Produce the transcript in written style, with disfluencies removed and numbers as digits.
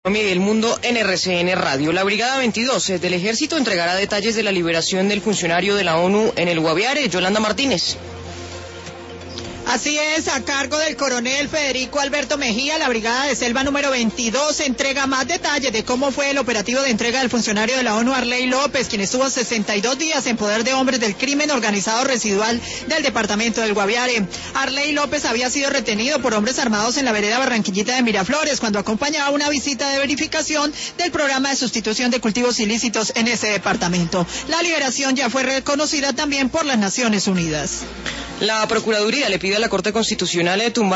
El mundo en RCN Radio. La Brigada 22 del Ejército entregará detalles de la liberación del funcionario de la ONU en el Guaviare, Yolanda Martínez. Así es, a cargo del coronel Federico Alberto Mejía, la Brigada de Selva número 22 entrega más detalles de cómo fue el operativo de entrega del funcionario de la ONU, Arley López, quien estuvo 62 días en poder de hombres del crimen organizado residual del departamento del Guaviare. Arley López había sido retenido por hombres armados en la vereda Barranquillita de Miraflores cuando acompañaba una visita de verificación del programa de sustitución de cultivos ilícitos en ese departamento. La liberación ya fue reconocida también por las Naciones Unidas. La Procuraduría le pide a la Corte Constitucional tumbar